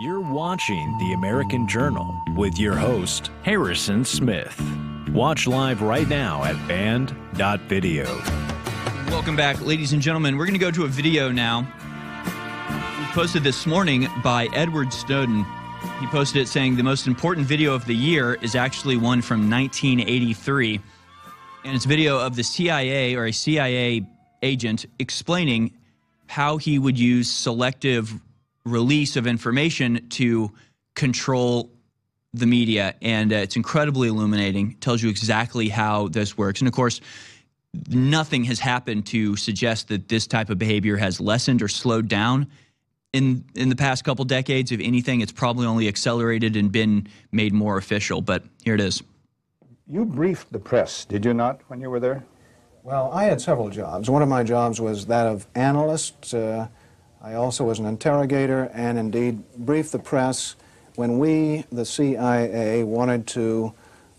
You're watching The American Journal with your host, Harrison Smith. Watch live right now at band.video. Welcome back, ladies and gentlemen. We're going to go to a video now. It was posted this morning by Edward Snowden. He posted it saying the most important video of the year is actually one from 1983. And it's a video of the CIA or a CIA agent explaining how he would use selective release of information to control the media. And it's incredibly illuminating. It tells you exactly how this works. And of course, nothing has happened to suggest that this type of behavior has lessened or slowed down in the past couple decades. If anything, it's probably only accelerated and been made more official. But here it is. You briefed the press, did you not, when you were there? Well, I had several jobs. One of my jobs was that of analyst. I also was an interrogator and indeed briefed the press when we, the CIA, wanted to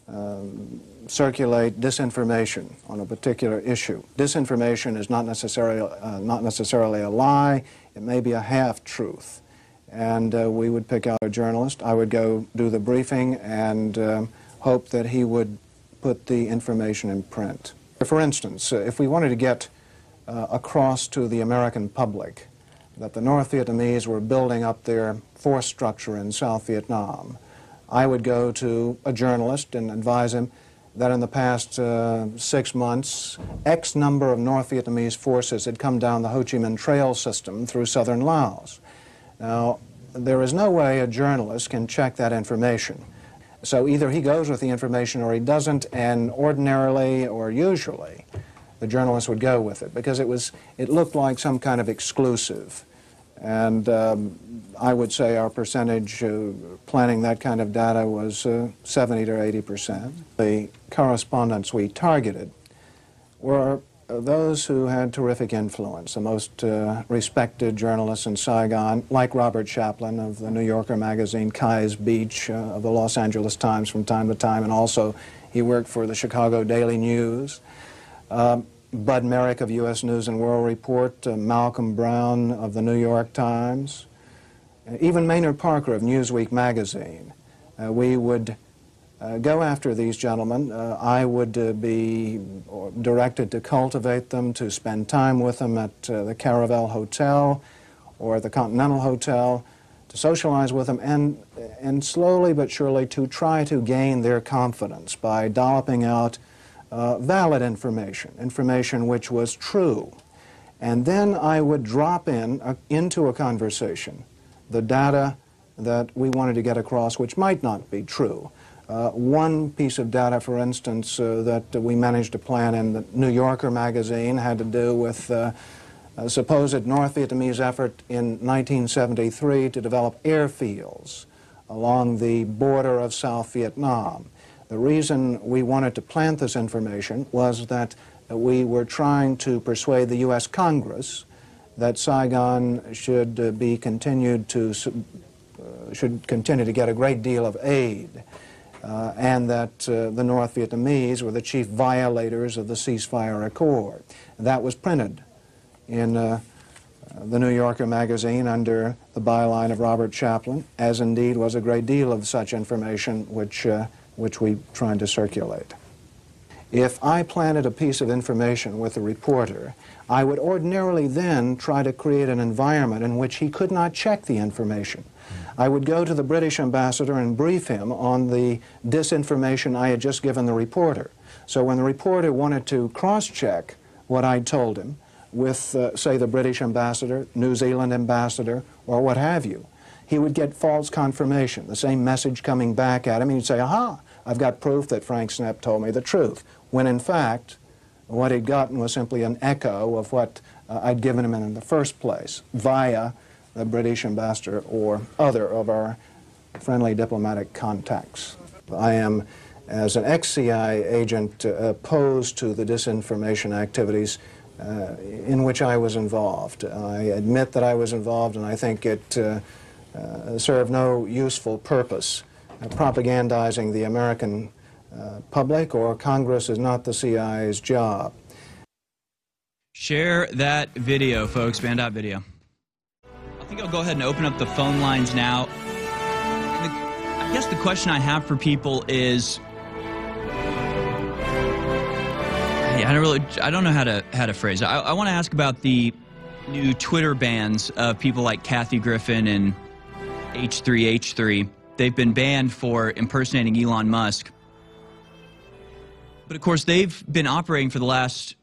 circulate disinformation on a particular issue. Disinformation is not necessarily a lie. It may be a half-truth. And we would pick out a journalist. I would go do the briefing and hope that he would put the information in print. For instance, if we wanted to get across to the American public that the North Vietnamese were building up their force structure in South Vietnam, I would go to a journalist and advise him that in the past 6 months, X number of North Vietnamese forces had come down the Ho Chi Minh Trail system through southern Laos. Now, there is no way a journalist can check that information. So either he goes with the information or he doesn't, and ordinarily or usually the journalist would go with it because it looked like some kind of exclusive. And I would say our percentage planning that kind of data was 70 to 80%. The correspondents we targeted were those who had terrific influence, the most respected journalists in Saigon, like Robert Chaplin of the New Yorker magazine, Kai's Beach of the Los Angeles Times from time to time, and also he worked for the Chicago Daily News. Bud Merrick of U.S. News and World Report, Malcolm Brown of the New York Times, even Maynard Parker of Newsweek magazine. We would go after these gentlemen. I would be directed to cultivate them, to spend time with them at the Caravel Hotel or the Continental Hotel, to socialize with them, and slowly but surely to try to gain their confidence by dolloping out valid information which was true. And then I would drop into a conversation the data that we wanted to get across which might not be true. One piece of data, for instance, that we managed to plant in the New Yorker magazine had to do with a supposed North Vietnamese effort in 1973 to develop airfields along the border of South Vietnam. The reason we wanted to plant this information was that we were trying to persuade the U.S. Congress that Saigon should continue to get a great deal of aid, and that the North Vietnamese were the chief violators of the ceasefire accord. That was printed in the New Yorker magazine under the byline of Robert Chaplin, as indeed was a great deal of such information which we tried to circulate. If I planted a piece of information with a reporter, I would ordinarily then try to create an environment in which he could not check the information. I would go to the British ambassador and brief him on the disinformation I had just given the reporter. So when the reporter wanted to cross-check what I'd told him with, say, the British ambassador, New Zealand ambassador, or what have you, he would get false confirmation, the same message coming back at him, and he'd say, aha, I've got proof that Frank Snepp told me the truth, when in fact what he'd gotten was simply an echo of what I'd given him in the first place via the British ambassador or other of our friendly diplomatic contacts. I am, as an ex-CIA agent, opposed to the disinformation activities in which I was involved. I admit that I was involved, and I think it served no useful purpose. Propagandizing the American public or Congress is not the CIA's job. Share that video, folks, band.video. I think I'll go ahead and open up the phone lines now. I guess the question I have for people is, I don't know how to phrase it. I want to ask about the new Twitter bans of people like Kathy Griffin and H3H3. They've been banned for impersonating Elon Musk. But of course, they've been operating for the last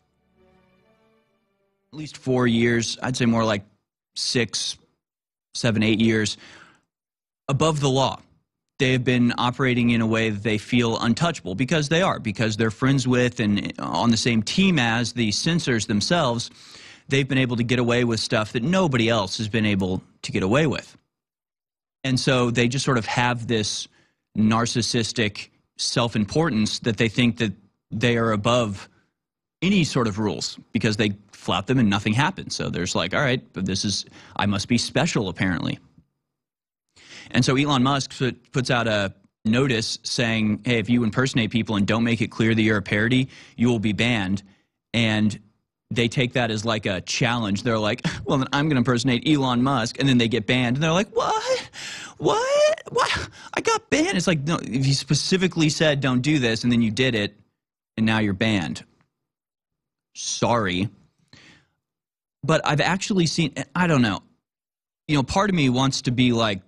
at least 4 years. I'd say more like 6, 7, 8 years above the law. They have been operating in a way that they feel untouchable because they are, because they're friends with and on the same team as the censors themselves. They've been able to get away with stuff that nobody else has been able to get away with. And so they just sort of have this narcissistic self-importance that they think that they are above any sort of rules because they flout them and nothing happens. So there's like, all right, but I must be special apparently. And so Elon Musk puts out a notice saying, hey, if you impersonate people and don't make it clear that you're a parody, you will be banned. And they take that as like a challenge. They're like, well, then I'm going to impersonate Elon Musk. And then they get banned. And they're like, what? What? I got banned. It's like, no, if you specifically said don't do this and then you did it and now you're banned. Sorry. But I've actually seen, I don't know. You know, part of me wants to be like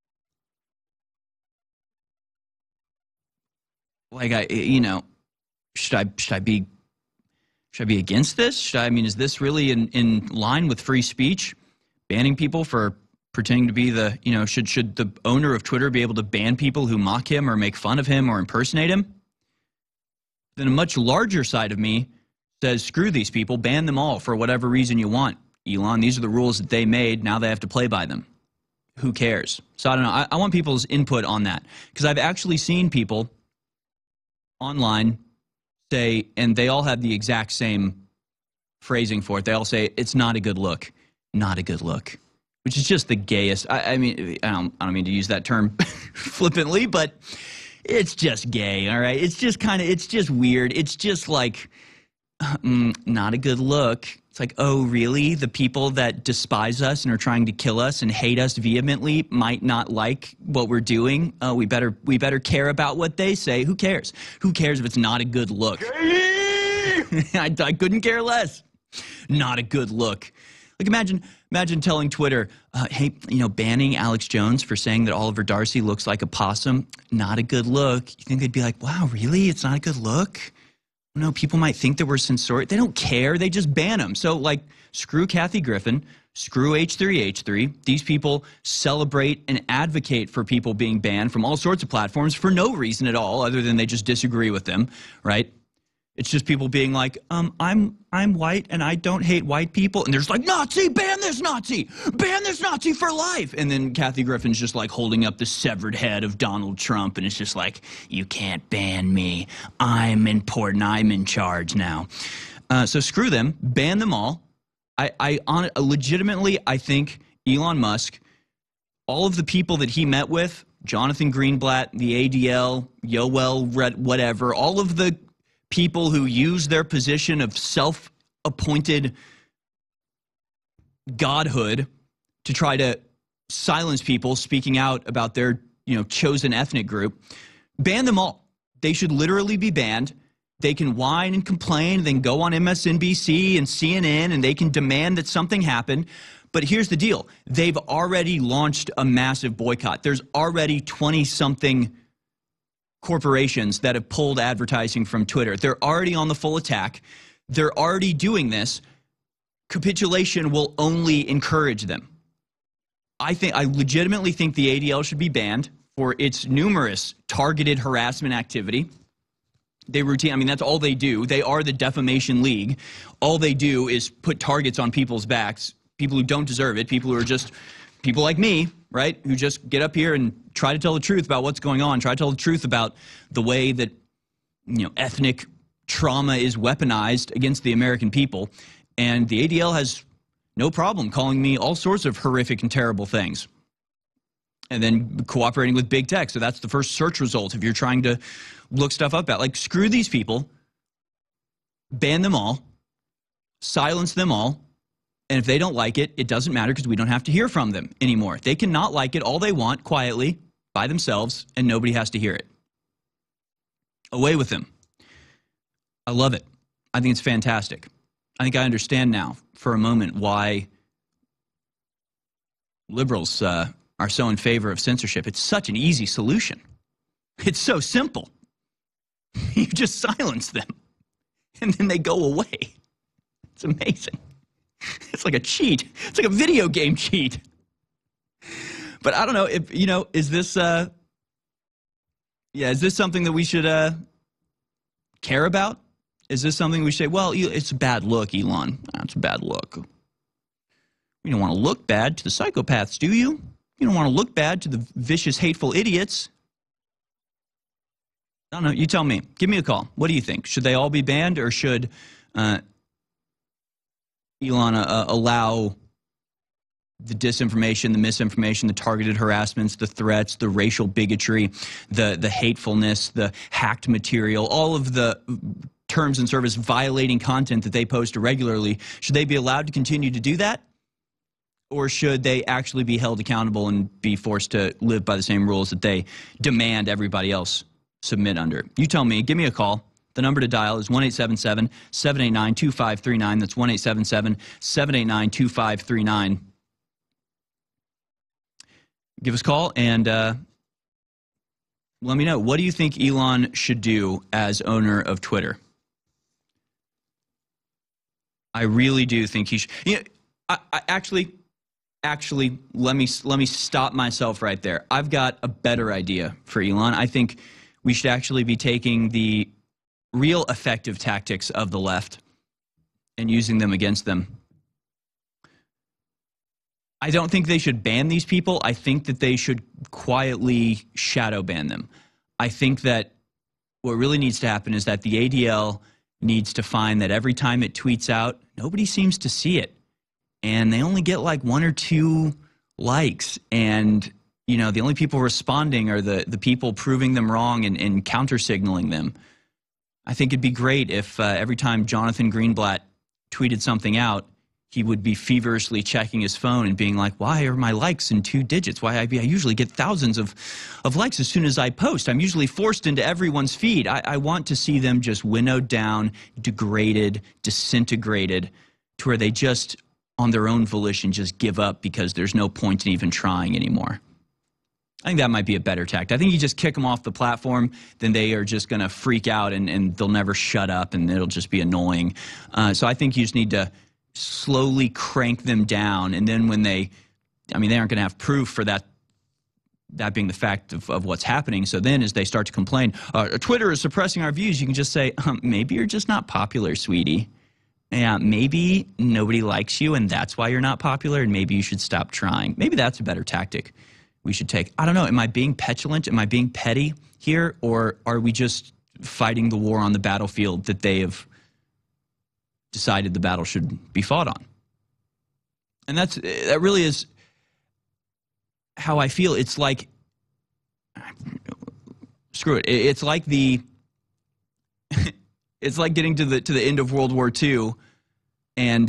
should I be against this? I mean, is this really in line with free speech? Banning people for pretending to be the, should the owner of Twitter be able to ban people who mock him or make fun of him or impersonate him? Then a much larger side of me says, screw these people, ban them all for whatever reason you want. Elon, these are the rules that they made, now they have to play by them. Who cares? So I don't know, I want people's input on that, because I've actually seen people online say, and they all have the exact same phrasing for it. They all say, it's not a good look. Not a good look. Which is just the gayest. I mean, I don't mean to use that term flippantly, but it's just gay, all right? It's just it's just weird. It's just like, not a good look. It's like, oh, really? The people that despise us and are trying to kill us and hate us vehemently might not like what we're doing. We better care about what they say. Who cares? Who cares if it's not a good look? I couldn't care less. Not a good look. Like imagine telling Twitter, hey, banning Alex Jones for saying that Oliver Darcy looks like a possum. Not a good look. You think they'd be like, wow, really? It's not a good look? No, people might think that we're censorious. They don't care. They just ban them. So, like, screw Kathy Griffin, screw H3H3. These people celebrate and advocate for people being banned from all sorts of platforms for no reason at all other than they just disagree with them, right? It's just people being like, I'm white and I don't hate white people. And they're just like, Nazi, ban this Nazi for life. And then Kathy Griffin's just like holding up the severed head of Donald Trump. And it's just like, you can't ban me. I'm important. I'm in charge now. So screw them. Ban them all. Legitimately, I think Elon Musk, all of the people that he met with, Jonathan Greenblatt, the ADL, Yoel, whatever, all of the people who use their position of self-appointed godhood to try to silence people speaking out about their, chosen ethnic group, ban them all. They should literally be banned. They can whine and complain, then go on MSNBC and CNN, and they can demand that something happen. But here's the deal. They've already launched a massive boycott. There's already 20-something corporations that have pulled advertising from Twitter. They're already on the full attack. They're already doing this. Capitulation will only encourage them. I legitimately think the ADL should be banned for its numerous targeted harassment activity. That's all they do. They are the defamation league. All they do is put targets on people's backs, people who don't deserve it, people who are just people like me, right, who just get up here and try to tell the truth about what's going on, try to tell the truth about the way that, ethnic trauma is weaponized against the American people. And the ADL has no problem calling me all sorts of horrific and terrible things. And then cooperating with big tech. So that's the first search result if you're trying to look stuff up about. Like, screw these people, ban them all, silence them all. And if they don't like it, it doesn't matter because we don't have to hear from them anymore. They can not like it all they want quietly. by themselves, and nobody has to hear it. Away with them. I love it. I think it's fantastic. I think I understand now, for a moment, why liberals are so in favor of censorship. It's such an easy solution. It's so simple. You just silence them, and then they go away. It's amazing. It's like a cheat. It's like a video game cheat. But I don't know if, is this is this something that we should care about? Is this something we say, well, it's a bad look, Elon. It's a bad look. You don't want to look bad to the psychopaths, do you? You don't want to look bad to the vicious, hateful idiots. I don't know. You tell me. Give me a call. What do you think? Should they all be banned, or should Elon allow the disinformation, the misinformation, the targeted harassments, the threats, the racial bigotry, the hatefulness, the hacked material, all of the terms and service violating content that they post regularly? Should they be allowed to continue to do that? Or should they actually be held accountable and be forced to live by the same rules that they demand everybody else submit under? You tell me. Give me a call. The number to dial is 1-877-789-2539. That's 1-877-789-2539. Give us a call and let me know. What do you think Elon should do as owner of Twitter? I really do think he should. I actually, let me stop myself right there. I've got a better idea for Elon. I think we should actually be taking the real effective tactics of the left and using them against them. I don't think they should ban these people. I think that they should quietly shadow ban them. I think that what really needs to happen is that the ADL needs to find that every time it tweets out, nobody seems to see it. And they only get like 1 or 2 likes. And, the only people responding are the people proving them wrong and counter-signaling them. I think it'd be great if every time Jonathan Greenblatt tweeted something out, he would be feverishly checking his phone and being like, why are my likes in 2 digits? Why I usually get thousands of likes as soon as I post. I'm usually forced into everyone's feed. I want to see them just winnowed down, degraded, disintegrated, to where they just, on their own volition, just give up because there's no point in even trying anymore. I think that might be a better tact. I think you just kick them off the platform, then they are just going to freak out and they'll never shut up and it'll just be annoying. So I think you just need to slowly crank them down, and then when they aren't going to have proof for that being the fact of what's happening. So then as they start to complain, Twitter is suppressing our views, you can just say, maybe you're just not popular, sweetie. Yeah, maybe nobody likes you and that's why you're not popular, and maybe you should stop trying. Maybe that's a better tactic we should take. I don't know. Am I being petulant? Am I being petty here? Or are we just fighting the war on the battlefield that they have decided the battle should be fought on? And that really is how I feel. It's like, screw it. It's like it's like getting to the end of World War II, and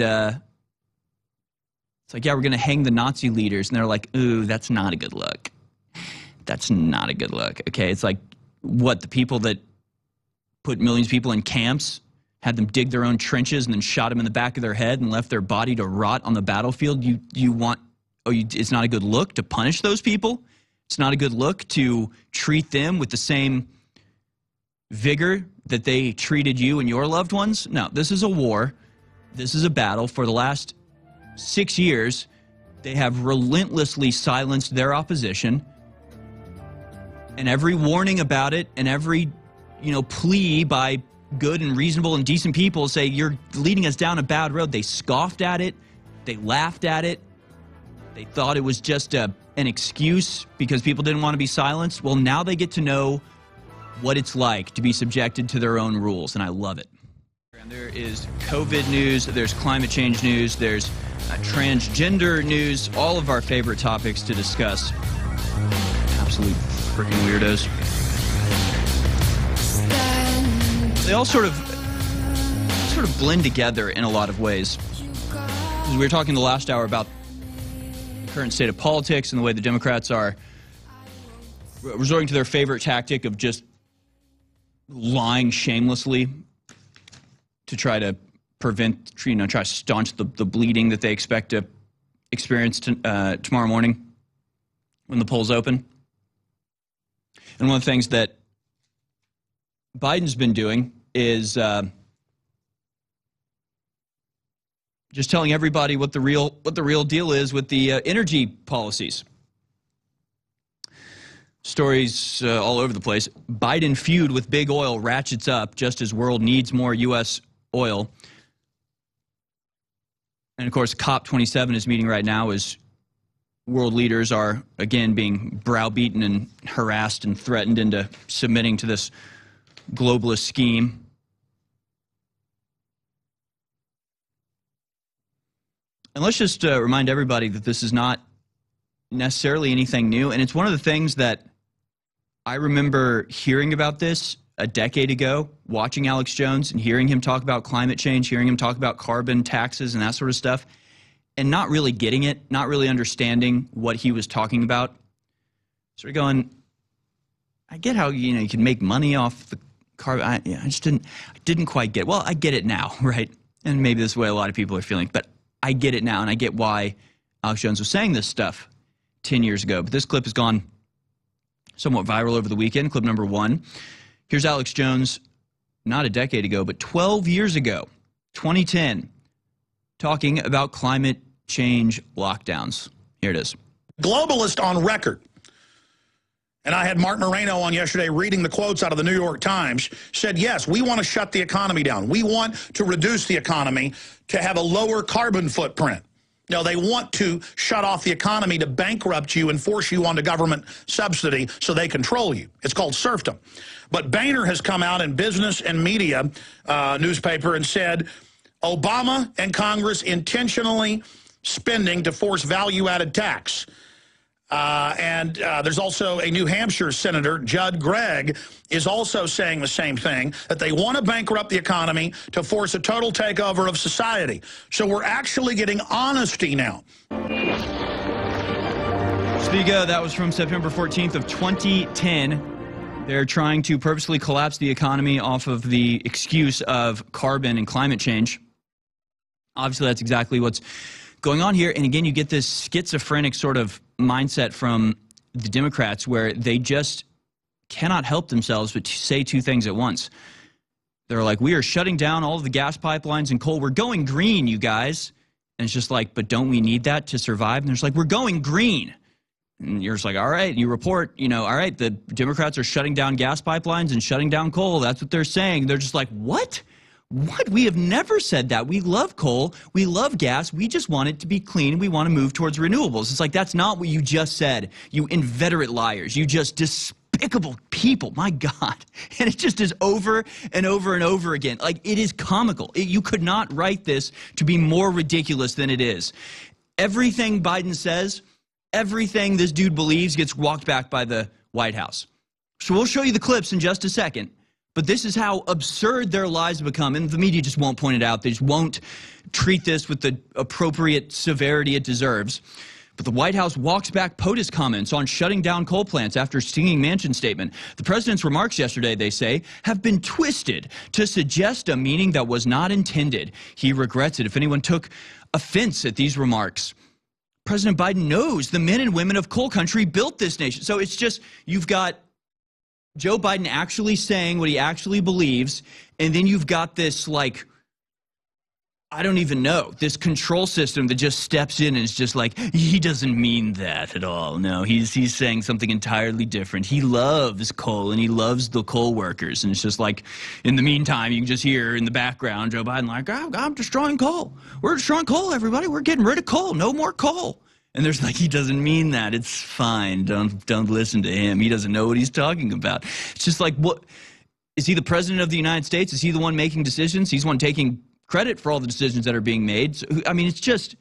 it's like, yeah, we're going to hang the Nazi leaders. And they're like, ooh, that's not a good look. That's not a good look. Okay, it's like, what, the people that put millions of people in camps, had them dig their own trenches and then shot them in the back of their head and left their body to rot on the battlefield? It's not a good look to punish those people? It's not a good look to treat them with the same vigor that they treated you and your loved ones? No, this is a war. This is a battle. For the last 6 years, they have relentlessly silenced their opposition. And every warning about it and every, plea by good and reasonable and decent people say, you're leading us down a bad road. They scoffed at it. They laughed at it. They thought it was just an excuse because people didn't want to be silenced. Well, now they get to know what it's like to be subjected to their own rules, and I love it. And there is COVID news, there's climate change news, there's transgender news, all of our favorite topics to discuss. Absolute freaking weirdos. They all sort of blend together in a lot of ways. We were talking the last hour about the current state of politics and the way the Democrats are resorting to their favorite tactic of just lying shamelessly to try to prevent, try to staunch the bleeding that they expect to experience tomorrow morning when the polls open. And one of the things that Biden's been doing is just telling everybody what the real deal is with the energy policies. Stories all over the place. Biden feud with big oil ratchets up just as world needs more U.S. oil. And, of course, COP27 is meeting right now as world leaders are, again, being browbeaten and harassed and threatened into submitting to this globalist scheme. And let's just remind everybody that this is not necessarily anything new. And it's one of the things that I remember hearing about this a decade ago, watching Alex Jones and hearing him talk about climate change, hearing him talk about carbon taxes and that sort of stuff, and not really getting it, not really understanding what he was talking about. Sort of going, I get how, you can make money off the carbon. I just didn't quite get it. Well, I get it now, right? And maybe this is the way a lot of people are feeling, but I get it now, and I get why Alex Jones was saying this stuff 10 years ago. But this clip has gone somewhat viral over the weekend, clip number 1. Here's Alex Jones, not a decade ago, but 12 years ago, 2010, talking about climate change lockdowns. Here it is. Globalist on record. And I had Mark Moreno on yesterday reading the quotes out of the New York Times, said, yes, we want to shut the economy down. We want to reduce the economy to have a lower carbon footprint. No, they want to shut off the economy to bankrupt you and force you onto government subsidy so they control you. It's called serfdom. But Boehner has come out in Business and Media newspaper and said, Obama and Congress intentionally spending to force value-added tax. And there's also a New Hampshire Senator, Judd Gregg, is also saying the same thing, that they want to bankrupt the economy to force a total takeover of society. So we're actually getting honesty now. So there you go. That was from September 14th of 2010. They're trying to purposely collapse the economy off of the excuse of carbon and climate change. Obviously, that's exactly what's going on here. And again, you get this schizophrenic sort of mindset from the Democrats where they just cannot help themselves but to say two things at once. They're like, we are shutting down all of the gas pipelines and coal. We're going green, you guys. And it's just like, but don't we need that to survive? And they're just like, we're going green. And you're just like, all right, you report, all right, the Democrats are shutting down gas pipelines and shutting down coal. That's what they're saying. They're just like, what? What? We have never said that. We love coal. We love gas. We just want it to be clean. We want to move towards renewables. It's like, that's not what you just said. You inveterate liars. You just despicable people. My God. And it just is over and over and over again. Like, it is comical. You could not write this to be more ridiculous than it is. Everything Biden says, everything this dude believes gets walked back by the White House. So we'll show you the clips in just a second. But this is how absurd their lies become, and the media just won't point it out. They just won't treat this with the appropriate severity it deserves. But the White House walks back POTUS comments on shutting down coal plants after stinging Manchin statement. The president's remarks yesterday, they say, have been twisted to suggest a meaning that was not intended. He regrets it if anyone took offense at these remarks. President Biden knows the men and women of coal country built this nation. So it's just, you've got Joe Biden actually saying what he actually believes, and then you've got this, like, I don't even know, this control system that just steps in and is just like, he doesn't mean that at all. No, he's saying something entirely different. He loves coal, and he loves the coal workers. And it's just like, in the meantime, you can just hear in the background Joe Biden like, I'm destroying coal. We're destroying coal, everybody. We're getting rid of coal. No more coal. And there's like, he doesn't mean that. It's fine. Don't listen to him. He doesn't know what he's talking about. It's just like, what is he the president of the United States? Is he the one making decisions? He's the one taking credit for all the decisions that are being made. So, I mean, it's just,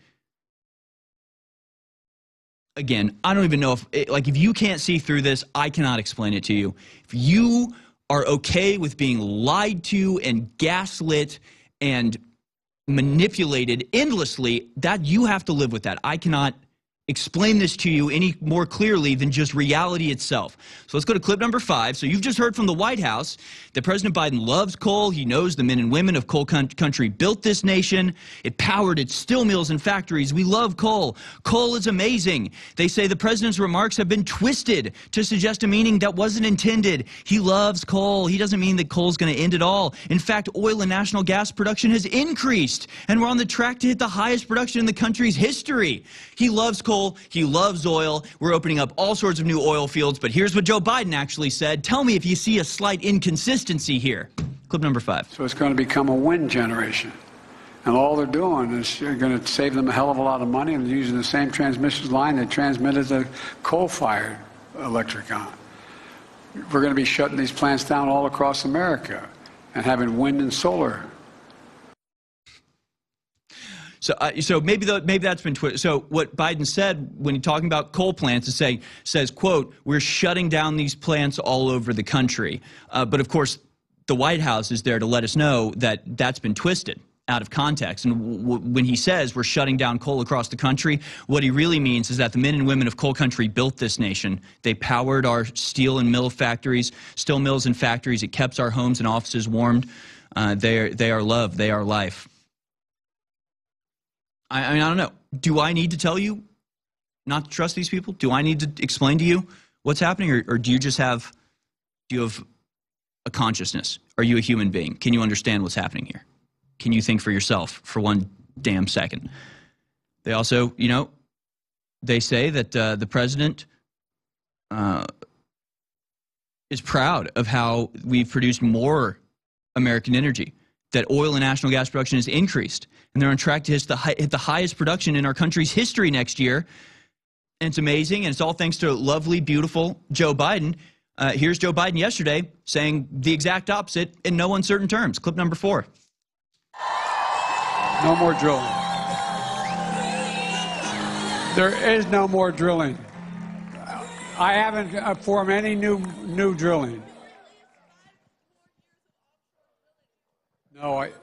again, I don't even know if you can't see through this, I cannot explain it to you. If you are okay with being lied to and gaslit and manipulated endlessly, that you have to live with that. I cannot explain this to you any more clearly than just reality itself. So let's go to clip number 5. So you've just heard from the White House that President Biden loves coal. He knows the men and women of coal country built this nation. It powered its steel mills and factories. We love coal. Coal is amazing. They say the president's remarks have been twisted to suggest a meaning that wasn't intended. He loves coal. He doesn't mean that coal's going to end at all. In fact, oil and natural gas production has increased, and we're on the track to hit the highest production in the country's history. He loves coal. He loves oil. We're opening up all sorts of new oil fields. But here's what Joe Biden actually said. Tell me if you see a slight inconsistency here. Clip number 5. So it's going to become a wind generation. And all they're doing is going to save them a hell of a lot of money, and using the same transmission line they transmitted the coal-fired electric on. We're going to be shutting these plants down all across America and having wind and solar. So maybe that's been twisted. So what Biden said when he's talking about coal plants is says, quote, we're shutting down these plants all over the country. But of course, the White House is there to let us know that that's been twisted out of context. And when he says we're shutting down coal across the country, what he really means is that the men and women of coal country built this nation. They powered our steel and mill factories, steel mills and factories. It kept our homes and offices warmed. They are love. They are life. I mean, I don't know. Do I need to tell you not to trust these people? Do I need to explain to you what's happening? Or do you have a consciousness? Are you a human being? Can you understand what's happening here? Can you think for yourself for one damn second? They also, they say that the president is proud of how we've produced more American energy, that oil and natural gas production has increased, and they're on track to hit the highest production in our country's history next year. And it's amazing, and it's all thanks to lovely, beautiful Joe Biden. Here's Joe Biden yesterday saying the exact opposite in no uncertain terms. Clip number 4. No more drilling. There is no more drilling. I haven't formed any new drilling. No,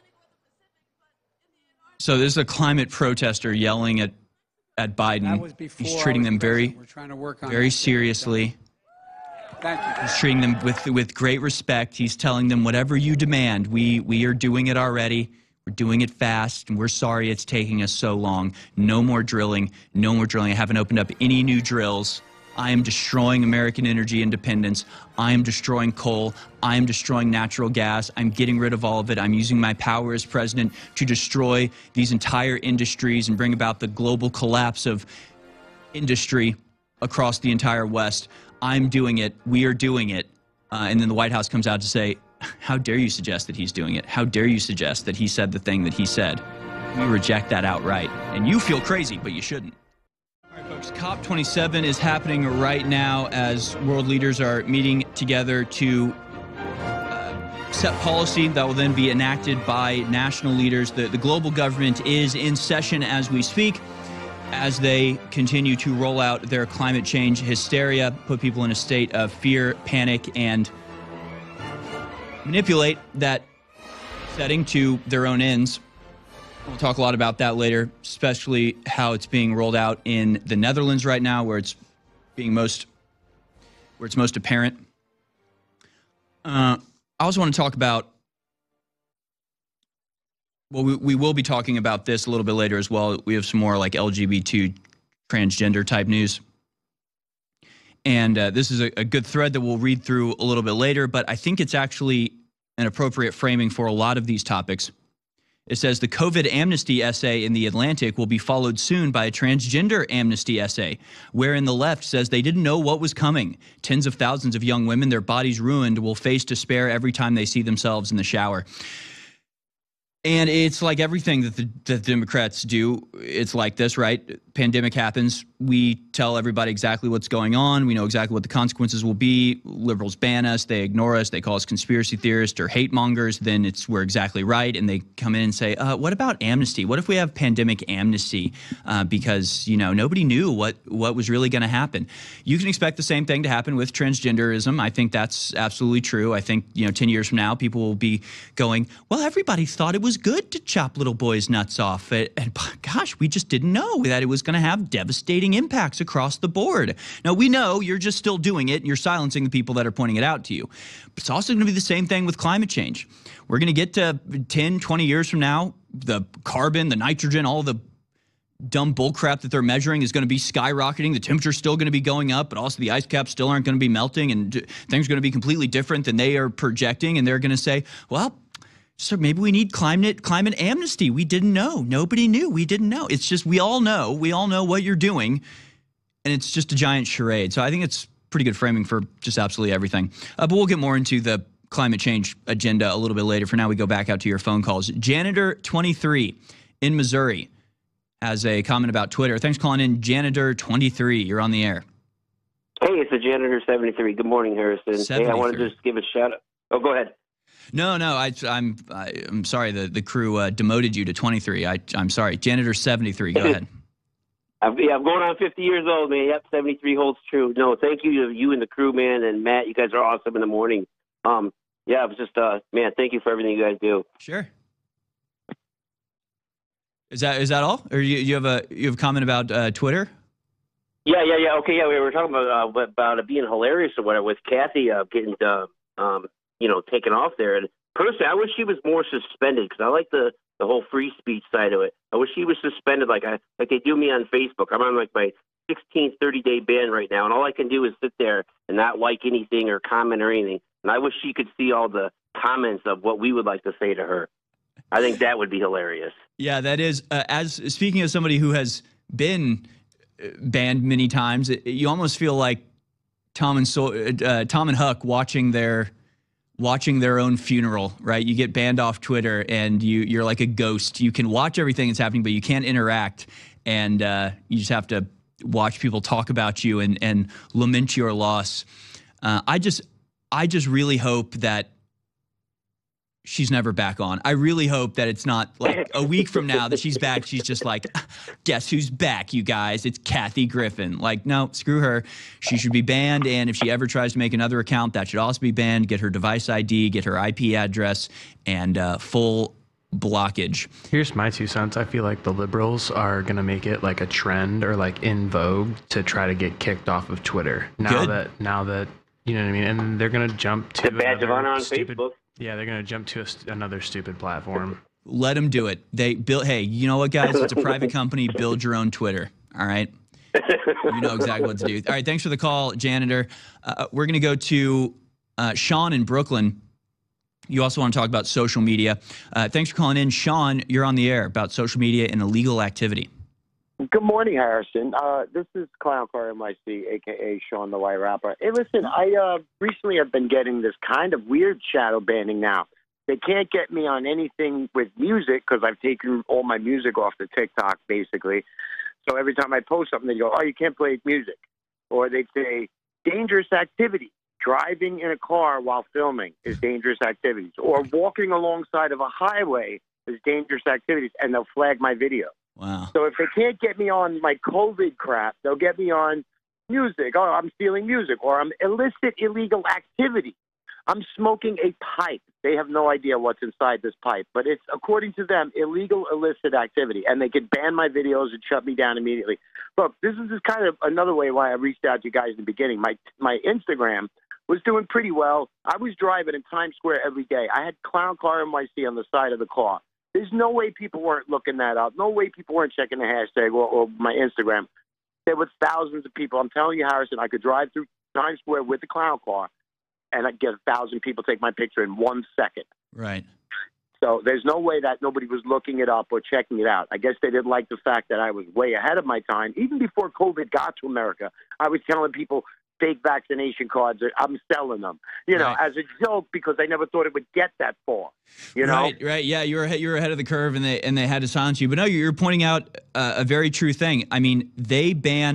So there's a climate protester yelling at Biden. He's treating them very seriously. Thank you. He's treating them with great respect. He's telling them whatever you demand, we are doing it already. We're doing it fast, and we're sorry it's taking us so long. No more drilling. No more drilling. I haven't opened up any new drills. I am destroying American energy independence. I am destroying coal. I am destroying natural gas. I'm getting rid of all of it. I'm using my power as president to destroy these entire industries and bring about the global collapse of industry across the entire West. I'm doing it. We are doing it. And then the White House comes out to say, how dare you suggest that he's doing it? How dare you suggest that he said the thing that he said? We reject that outright. And you feel crazy, but you shouldn't. All right, folks, COP27 is happening right now as world leaders are meeting together to set policy that will then be enacted by national leaders. The global government is in session as we speak, as they continue to roll out their climate change hysteria, put people in a state of fear, panic, and manipulate that setting to their own ends. We'll talk a lot about that later, especially how it's being rolled out in the Netherlands right now, where it's most apparent. I also want to talk about, well, we will be talking about this a little bit later as well. We have some more like LGBT transgender type news. And this is a good thread that we'll read through a little bit later, but I think it's actually an appropriate framing for a lot of these topics. It says the COVID amnesty essay in The Atlantic will be followed soon by a transgender amnesty essay, wherein the left says they didn't know what was coming. Tens of thousands of young women, their bodies ruined, will face despair every time they see themselves in the shower. And it's like everything that the Democrats do. It's like this, right? Pandemic happens. We tell everybody exactly what's going on. We know exactly what the consequences will be. Liberals ban us. They ignore us. They call us conspiracy theorists or hate mongers. Then we're exactly right. And they come in and say, what about amnesty? What if we have pandemic amnesty? Because, nobody knew what was really going to happen. You can expect the same thing to happen with transgenderism. I think that's absolutely true. I think, 10 years from now, people will be going, well, everybody thought it was good to chop little boys' nuts off. And gosh, we just didn't know that it was going going to have devastating impacts across the board. Now, we know you're just still doing it and you're silencing the people that are pointing it out to you. But it's also going to be the same thing with climate change. We're going to get to 10, 20 years from now, the carbon, the nitrogen, all the dumb bullcrap that they're measuring is going to be skyrocketing. The temperature's still going to be going up, but also the ice caps still aren't going to be melting, and things are going to be completely different than they are projecting. And they're going to say, well, so maybe we need climate amnesty. We didn't know. Nobody knew. We didn't know. It's just we all know. We all know what you're doing, and it's just a giant charade. So I think it's pretty good framing for just absolutely everything. But we'll get more into the climate change agenda a little bit later. For now, we go back out to your phone calls. Janitor23 in Missouri has a comment about Twitter. Thanks for calling in, Janitor23. You're on the air. Hey, it's the Janitor73. Good morning, Harrison. 73. Hey, I want to just give a shout out. Oh, go ahead. No, I'm sorry. The crew demoted you to 23. I'm sorry. Janitor73. Go ahead. I'm going on 50 years old, man. Yep, 73 holds true. No, thank you to you and the crew, man, and Matt. You guys are awesome in the morning. Yeah, it was just, man, thank you for everything you guys do. Sure. Is that all? Or you have a comment about Twitter? Yeah. Okay, yeah, we were talking about it being hilarious or whatever with Kathy getting, taken off there. And personally, I wish she was more suspended because I like the whole free speech side of it. I wish she was suspended like they do me on Facebook. I'm on like my 16th 30-day ban right now, and all I can do is sit there and not like anything or comment or anything. And I wish she could see all the comments of what we would like to say to her. I think that would be hilarious. Yeah, that is. As speaking of somebody who has been banned many times, you almost feel like Tom and Huck watching their own funeral, right? You get banned off Twitter, and you're like a ghost. You can watch everything that's happening, but you can't interact, and you just have to watch people talk about you and lament your loss. I just really hope that she's never back on. I really hope that it's not like a week from now that she's back. She's just like, guess who's back, you guys? It's Kathy Griffin. Like, no, screw her. She should be banned. And if she ever tries to make another account, that should also be banned. Get her device ID, get her IP address, and full blockage. Here's my 2 cents. I feel like the liberals are going to make it like a trend or like in vogue to try to get kicked off of Twitter. Now that, you know what I mean? And they're going to jump to the badge of honor on Facebook. Yeah, they're going to jump to another stupid platform. Let them do it. Hey, you know what, guys? It's a private company. Build your own Twitter. All right? You know exactly what to do. All right, thanks for the call, Janitor. We're going to go to Sean in Brooklyn. You also want to talk about social media. Thanks for calling in. Sean, you're on the air about social media and illegal activity. Good morning, Harrison. This is Clown Car MIC, a.k.a. Sean the White Rapper. Hey, listen, I recently have been getting this kind of weird shadow banning now. They can't get me on anything with music because I've taken all my music off the TikTok, basically. So every time I post something, they go, oh, you can't play music. Or they say, dangerous activity. Driving in a car while filming is dangerous activities. Or walking alongside of a highway is dangerous activities, and they'll flag my video. Wow. So if they can't get me on my COVID crap, they'll get me on music. Oh, I'm stealing music, or I'm illicit, illegal activity. I'm smoking a pipe. They have no idea what's inside this pipe, but it's, according to them, illegal, illicit activity, and they could ban my videos and shut me down immediately. Look, this is just kind of another way why I reached out to you guys in the beginning. My Instagram was doing pretty well. I was driving in Times Square every day. I had Clown Car NYC on the side of the car. There's no way people weren't looking that up. No way people weren't checking the hashtag or my Instagram. There were thousands of people. I'm telling you, Harrison, I could drive through Times Square with the Clown Car, and I'd get 1,000 people take my picture in 1 second. Right. So there's no way that nobody was looking it up or checking it out. I guess they didn't like the fact that I was way ahead of my time. Even before COVID got to America, I was telling people fake vaccination cards. I'm selling them, as a joke because I never thought it would get that far. Right. Yeah, you were ahead of the curve, and they had to silence you. But no, you're pointing out a very true thing. I mean, they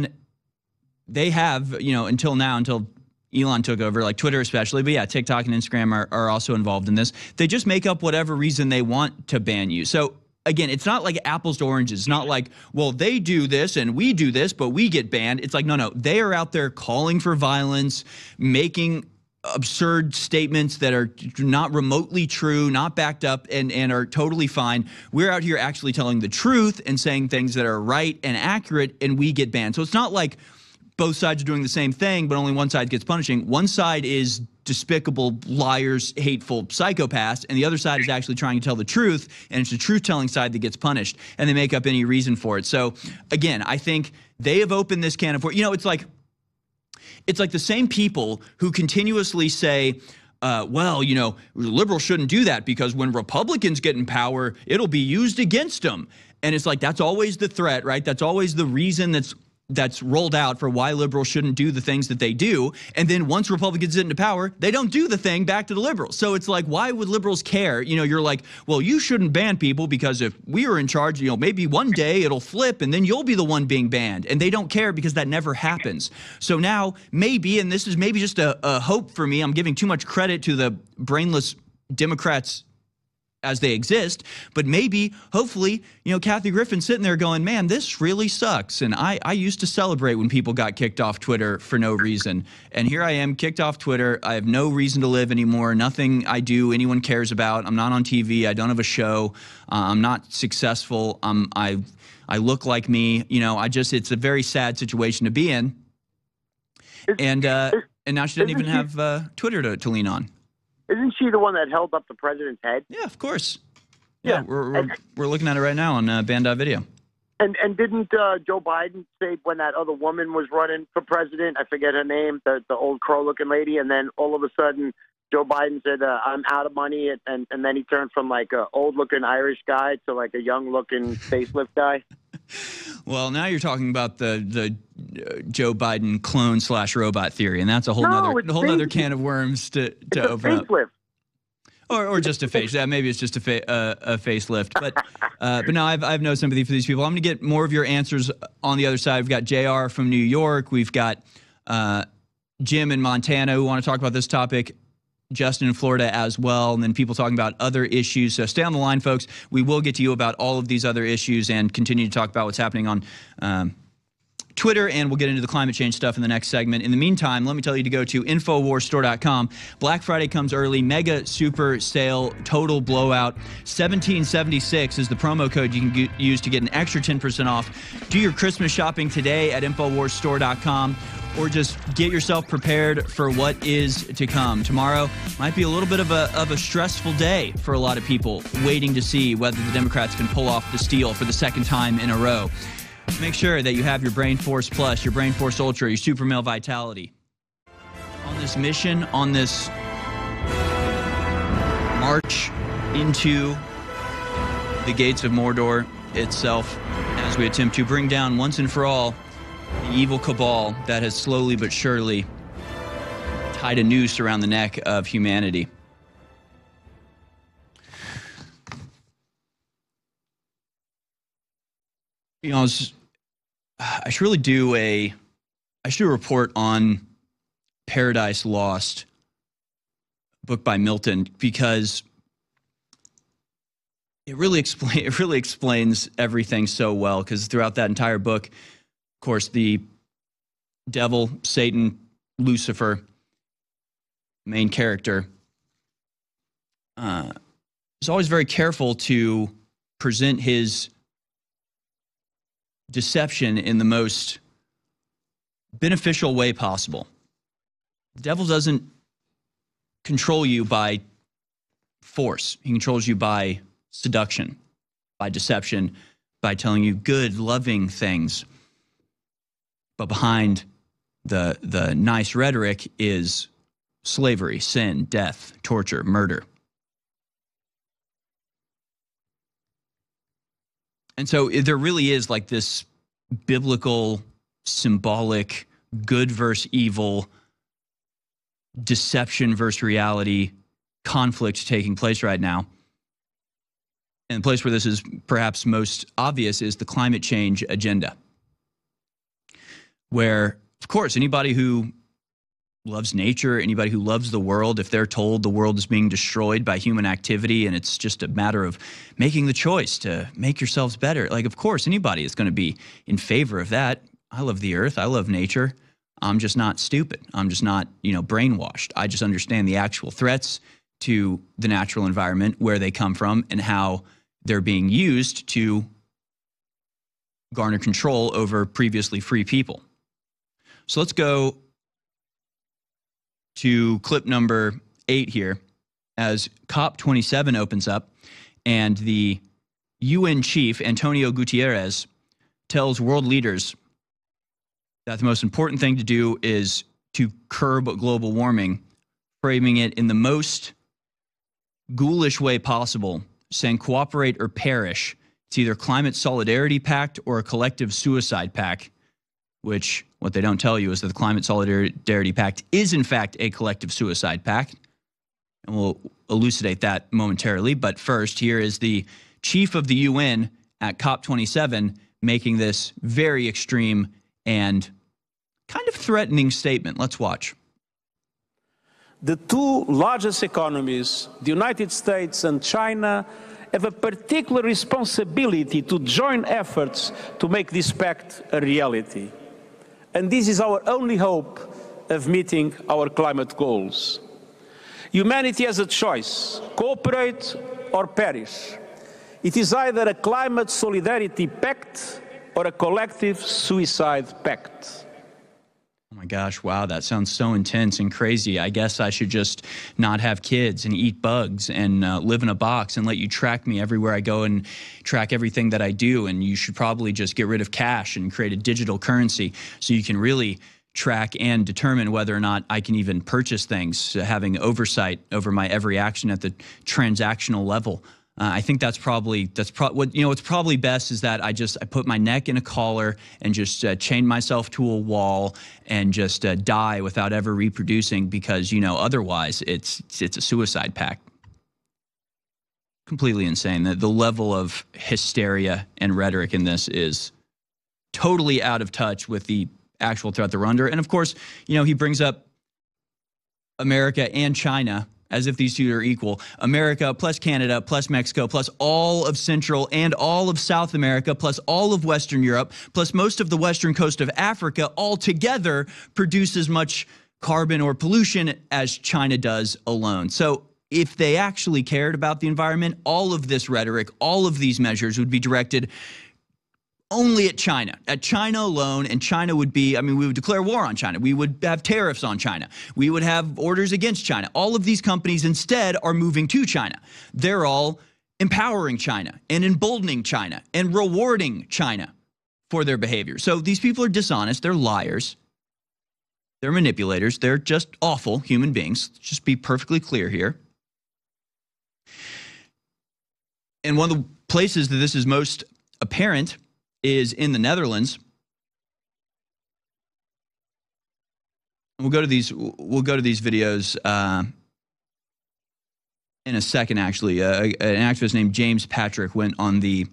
have until Elon took over, like Twitter especially, but yeah, TikTok and Instagram are also involved in this. They just make up whatever reason they want to ban you. So again, it's not like apples to oranges. It's not like, well, they do this and we do this, but we get banned. It's like, no, they are out there calling for violence, making absurd statements that are not remotely true, not backed up, and are totally fine. We're out here actually telling the truth and saying things that are right and accurate, and we get banned. So it's not like both sides are doing the same thing, but only one side gets punishing. One side is despicable liars, hateful psychopaths, and the other side is actually trying to tell the truth, and it's the truth-telling side that gets punished, and they make up any reason for it. So again, I think they have opened this can of worms. You know, it's like the same people who continuously say, well, you know, liberals shouldn't do that because when Republicans get in power, it'll be used against them. And it's like, that's always the threat, right? That's always the reason that's rolled out for why liberals shouldn't do the things that they do. And then once Republicans get into power, they don't do the thing back to the liberals. So it's like, why would liberals care? You know, you're like, well, you shouldn't ban people because if we are in charge, you know, maybe one day it'll flip and then you'll be the one being banned. And they don't care because that never happens. So now maybe, and this is maybe just a hope for me, I'm giving too much credit to the brainless Democrats as they exist, but maybe, hopefully, you know, Kathy Griffin's sitting there going, man, this really sucks. And I used to celebrate when people got kicked off Twitter for no reason. And here I am, kicked off Twitter. I have no reason to live anymore. Nothing I do anyone cares about. I'm not on TV. I don't have a show. I'm not successful. I look like me. You know, it's a very sad situation to be in. And now she doesn't even have Twitter to lean on. Isn't she the one that held up the president's head? Yeah, of course. Yeah, we're looking at it right now on Band.video. And didn't Joe Biden say when that other woman was running for president, I forget her name, the old crow-looking lady, and then all of a sudden Joe Biden said, I'm out of money, and then he turned from like an old-looking Irish guy to like a young-looking facelift guy? Well, now you're talking about the Joe Biden clone/robot theory, and that's a whole other can of worms to open up. Or just a face. Yeah, maybe it's just a facelift. But no, I have no sympathy for these people. I'm going to get more of your answers on the other side. We've got JR from New York. We've got Jim in Montana who want to talk about this topic. Justin in Florida as well, and then people talking about other issues. So stay on the line, folks. We will get to you about all of these other issues and continue to talk about what's happening on Twitter, and we'll get into the climate change stuff in the next segment. In the meantime, let me tell you to go to InfoWarsStore.com. Black Friday comes early. Mega super sale, total blowout. $17.76 is the promo code you can use to get an extra 10% off. Do your Christmas shopping today at InfoWarsStore.com. Or just get yourself prepared for what is to come. Tomorrow might be a little bit of a stressful day for a lot of people, waiting to see whether the Democrats can pull off the steal for the second time in a row. Make sure that you have your Brain Force Plus, your Brain Force Ultra, your Super Male Vitality. On this mission, on this march into the gates of Mordor itself, as we attempt to bring down once and for all the evil cabal that has slowly but surely tied a noose around the neck of humanity. You know, I should really do a report on Paradise Lost, a book by Milton, because it really explains everything so well. Because throughout that entire book, of course, the devil, Satan, Lucifer, main character, is always very careful to present his deception in the most beneficial way possible. The devil doesn't control you by force. He controls you by seduction, by deception, by telling you good, loving things. But behind the nice rhetoric is slavery, sin, death, torture, murder. And so there really is like this biblical, symbolic, good versus evil, deception versus reality conflict taking place right now. And the place where this is perhaps most obvious is the climate change agenda, where, of course, anybody who loves nature, anybody who loves the world, if they're told the world is being destroyed by human activity and it's just a matter of making the choice to make yourselves better, like, of course, anybody is going to be in favor of that. I love the earth. I love nature. I'm just not stupid. I'm just not, brainwashed. I just understand the actual threats to the natural environment, where they come from, and how they're being used to garner control over previously free people. So let's go to clip number 8 here, as COP27 opens up and the UN chief, Antonio Guterres, tells world leaders that the most important thing to do is to curb global warming, framing it in the most ghoulish way possible, saying cooperate or perish. It's either climate solidarity pact or a collective suicide pact, which what they don't tell you is that the climate solidarity pact is in fact a collective suicide pact. And we'll elucidate that momentarily. But first, here is the chief of the UN at COP27 making this very extreme and kind of threatening statement. Let's watch. The two largest economies, the United States and China, have a particular responsibility to join efforts to make this pact a reality. And this is our only hope of meeting our climate goals. Humanity has a choice: cooperate or perish. It is either a climate solidarity pact or a collective suicide pact. Oh my gosh, wow, that sounds so intense and crazy. I guess I should just not have kids and eat bugs and live in a box and let you track me everywhere I go and track everything that I do. And you should probably just get rid of cash and create a digital currency so you can really track and determine whether or not I can even purchase things, having oversight over my every action at the transactional level. I think what's probably best is that I put my neck in a collar and just chain myself to a wall and just die without ever reproducing, because otherwise it's a suicide pact. Completely insane. The level of hysteria and rhetoric in this is totally out of touch with the actual threat they're under. And of course, he brings up America and China as if these two are equal. America plus Canada plus Mexico plus all of Central and all of South America plus all of Western Europe plus most of the western coast of Africa all together produce as much carbon or pollution as China does alone. So if they actually cared about the environment, all of this rhetoric, all of these measures would be directed only at China alone, and China would be, we would declare war on China. We would have tariffs on China. We would have orders against China. All of these companies instead are moving to China. They're all empowering China and emboldening China and rewarding China for their behavior. So these people are dishonest. They're liars. They're manipulators. They're just awful human beings. Let's just be perfectly clear here. And one of the places that this is most apparent is in the Netherlands. We'll go to these videos in a second. Actually, an activist named James Patrick went on the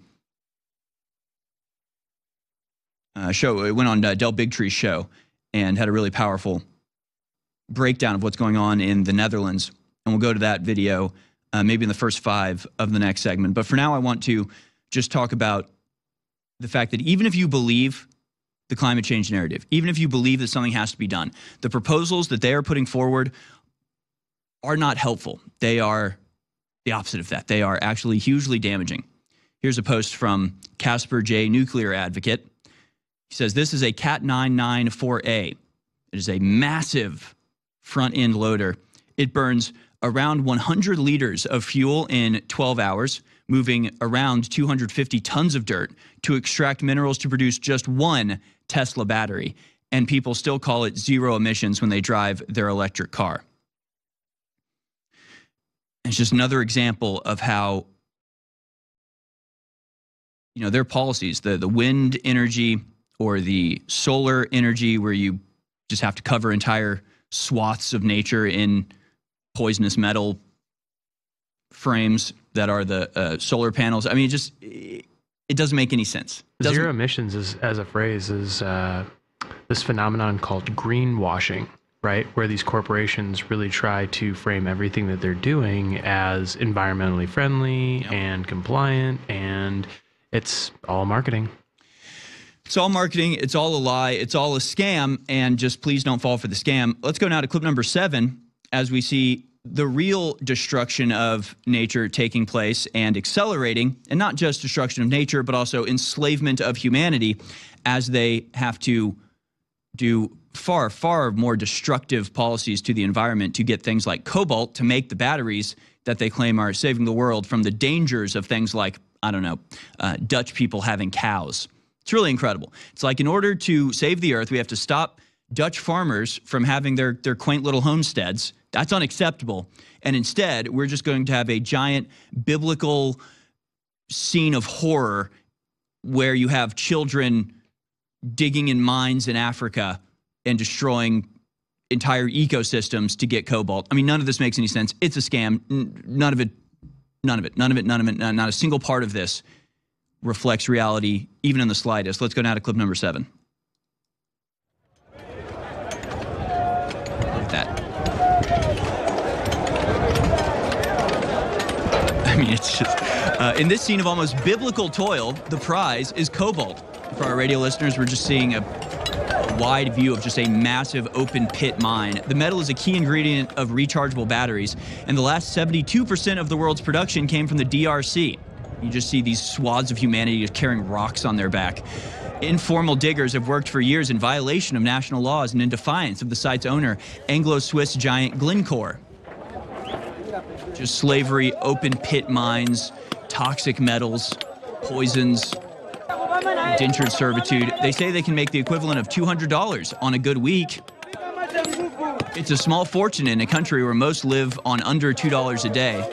show. It went on Del Bigtree's show and had a really powerful breakdown of what's going on in the Netherlands. And we'll go to that video maybe in the first 5 of the next segment. But for now, I want to just talk about the fact that even if you believe the climate change narrative, even if you believe that something has to be done, the proposals that they are putting forward are not helpful. They are the opposite of that. They are actually hugely damaging. Here's a post from Casper J. Nuclear Advocate. He says, this is a Cat 994A. It is a massive front-end loader. It burns around 100 liters of fuel in 12 hours, moving around 250 tons of dirt to extract minerals to produce just one Tesla battery. And people still call it zero emissions when they drive their electric car. It's just another example of how, their policies, the wind energy or the solar energy, where you just have to cover entire swaths of nature in poisonous metal frames that are the solar panels. It doesn't make any sense. Zero emissions as a phrase is this phenomenon called greenwashing, right? Where these corporations really try to frame everything that they're doing as environmentally and compliant, and it's all marketing. It's all marketing. It's all a lie. It's all a scam. And just please don't fall for the scam. Let's go now to clip number 7 as we see the real destruction of nature taking place and accelerating, and not just destruction of nature, but also enslavement of humanity as they have to do far, far more destructive policies to the environment to get things like cobalt to make the batteries that they claim are saving the world from the dangers of things like, I don't know, Dutch people having cows. It's really incredible. It's like in order to save the earth, we have to stop Dutch farmers from having their quaint little homesteads. That's unacceptable. And instead, we're just going to have a giant biblical scene of horror where you have children digging in mines in Africa and destroying entire ecosystems to get cobalt. I mean, none of this makes any sense. It's a scam. None of it, not a single part of this reflects reality, even in the slightest. Let's go now to clip number 7. Look at that. I mean, it's just, in this scene of almost biblical toil, the prize is cobalt. For our radio listeners, we're just seeing a wide view of just a massive open pit mine. The metal is a key ingredient of rechargeable batteries, and the last 72% of the world's production came from the DRC. You just see these swaths of humanity just carrying rocks on their back. Informal diggers have worked for years in violation of national laws and in defiance of the site's owner, Anglo-Swiss giant Glencore. Just slavery, open pit mines, toxic metals, poisons, indentured servitude. They say they can make the equivalent of $200 on a good week. It's a small fortune in a country where most live on under $2 a day.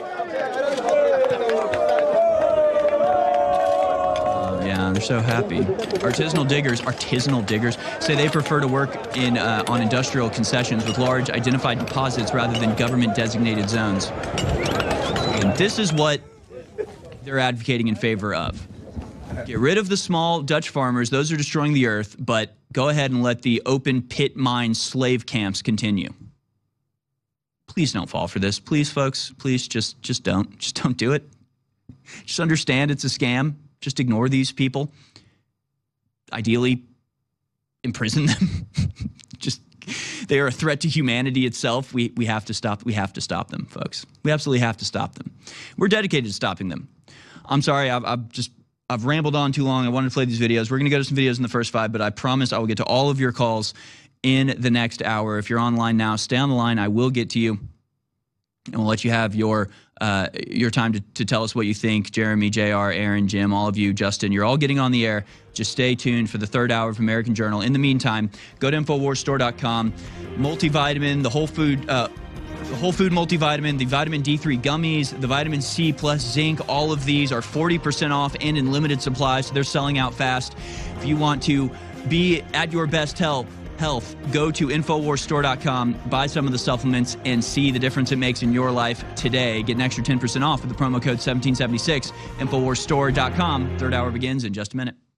Yeah, they're so happy. Artisanal diggers say they prefer to work in on industrial concessions with large identified deposits rather than government-designated zones. And this is what they're advocating in favor of. Get rid of the small Dutch farmers. Those are destroying the earth, but go ahead and let the open pit mine slave camps continue. Please don't fall for this. Please, folks, please just don't. Just don't do it. Just understand it's a scam. Just ignore these people. Ideally, imprison them. They are a threat to humanity itself. We have to stop. We have to stop them, folks. We absolutely have to stop them. We're dedicated to stopping them. I'm sorry. I've rambled on too long. I wanted to play these videos. We're going to go to some videos in the first 5, but I promise I will get to all of your calls in the next hour. If you're online now, stay on the line. I will get to you, and we'll let you have your time to tell us what you think. Jeremy, JR, Aaron, Jim, all of you, Justin, you're all getting on the air. Just stay tuned for the 3rd hour of American Journal. In the meantime, go to InfoWarsStore.com. Multivitamin, the Whole Food multivitamin, the vitamin D3 gummies, the vitamin C plus zinc, all of these are 40% off and in limited supply, so they're selling out fast. If you want to be at your best health, go to InfoWarsStore.com, buy some of the supplements, and see the difference it makes in your life today. Get an extra 10% off with the promo code 1776, InfoWarsStore.com. 3rd hour begins in just a minute.